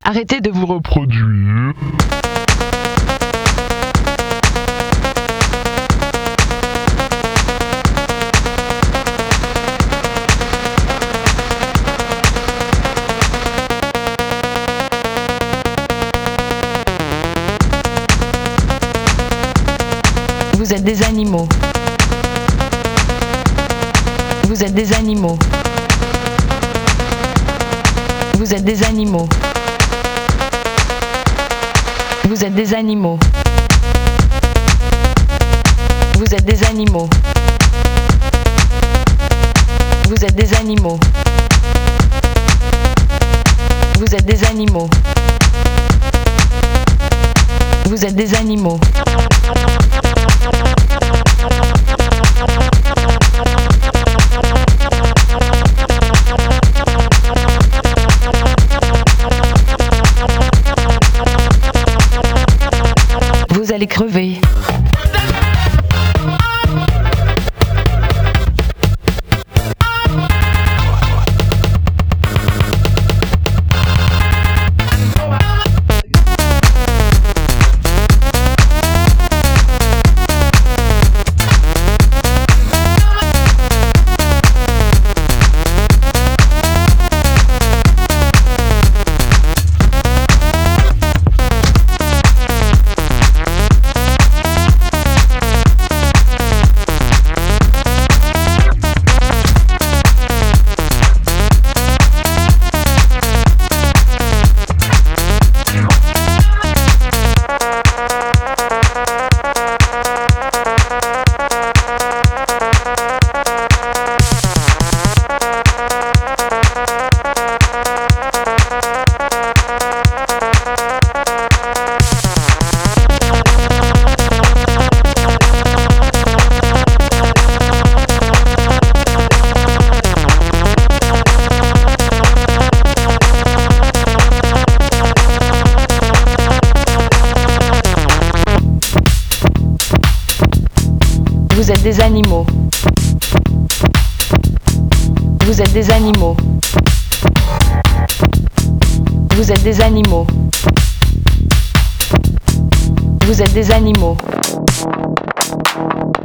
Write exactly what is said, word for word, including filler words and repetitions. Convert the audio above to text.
Arrêtez de vous reproduire. Vous êtes des animaux. Vous êtes des animaux. Vous êtes des animaux. Vous êtes des animaux. Vous êtes des animaux. Vous êtes des animaux. Vous êtes des animaux. Vous êtes des animaux. Vous allez crever. Vous êtes des animaux. Vous êtes des animaux. Vous êtes des animaux. Vous êtes des animaux.